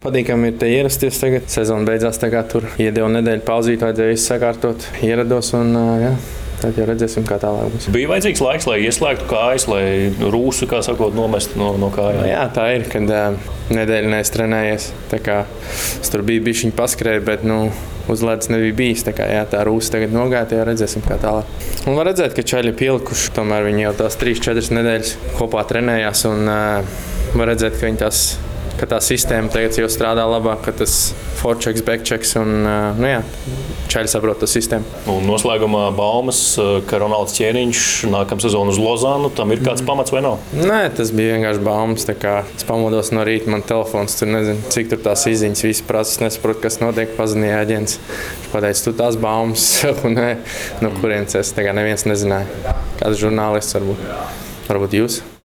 Patīkami ir te ierasties tagad. Sezona beidzās, tagad tur iedeva nedēļu pauzīt, vajadzēja visu sakārtot. Ierados un jā. Tad jau redzēsim, kā tālāk būs. Bija vajadzīgs laiks, lai ieslēgtu kājas, lai rūsu, kā sakot, nomestu no kājām. Jā, tā ir, kad nedēļu neestrenējies. Es tur biju bišķiņ paskrēju, bet uz ledus nebija bijis. Tā rūsa tagad nogāja, jau redzēsim, kā tālāk. Un var redzēt, ka čaļi pielikuši. Tomēr viņi jau tās 3-4 nedēļas kopā trenējās. Un var redzēt, ka tā sistēma tagad jau strādā labāk, ka tas forechecks, backchecks un čaļi saprot to sistēmu. Un noslēgumā baumas, ka Ronalds Ķēniņš nākamā sezona uz Lozānu, tam ir kāds pamats vai nav? Nē, tas bija vienkārši baumas. Es pamodos no rīta, man telefons tur nezinu, cik tur tās izziņas, visi prasa, nesaprotu, kas notiek, pazinīja aģents. Viņš pateica, tu tās baumas, un no kurienes es neviens nezināja. Kāds žurnālists varbūt jūs?